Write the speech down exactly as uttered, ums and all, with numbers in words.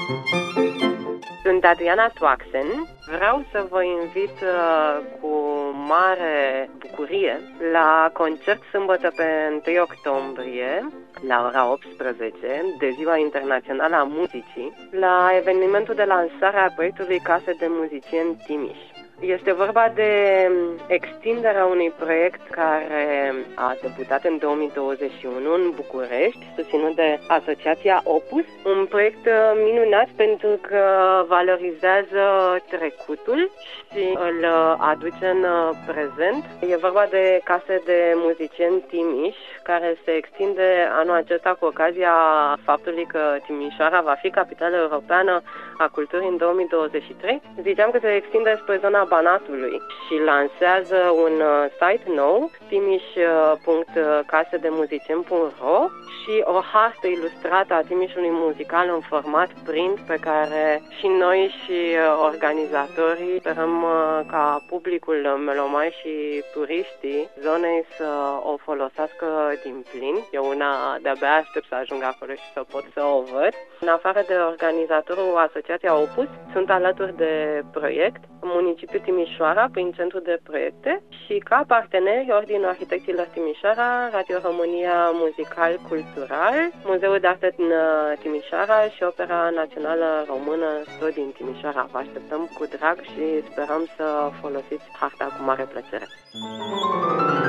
Sunt Adriana Toaxen. Vreau să vă invit uh, cu mare bucurie la concert sâmbătă pe întâi octombrie, la ora optsprezece, de Ziua Internațională a Muzicii, la evenimentul de lansare a proiectului Case de Muzicieni Timiș. Este vorba de extinderea unui proiect care a debutat în două mii douăzeci și unu în București, susținut de Asociația Opus, un proiect minunat pentru că valorizează trecutul și îl aduce în prezent. E vorba de Case de Muzicieni Timiș, care se extinde anul acesta cu ocazia faptului că Timișoara va fi capitală europeană a culturii în două mii douăzeci și trei. Ziceam că se extinde spre zona Banatului și lansează un site nou, timiș punct casedemuzicieni punct ro, și o hartă ilustrată a Timișului muzical în format print, pe care și noi și organizatorii sperăm ca publicul meloman și turiștii zonei să o folosească din plin. Eu una de-abia aștept să ajung acolo și să pot să o văd. În afară de organizatorul Asociația Opus, sunt alături de proiect Municipiul Timișoara prin Centrul de Proiecte și ca parteneri Ordinul Arhitecților Timișoara, Radio România Muzical Cultural, Muzeul de Arte din Timișoara și Opera Națională Română tot din Timișoara. Vă așteptăm cu drag și sperăm să folosiți harta cu mare plăcere.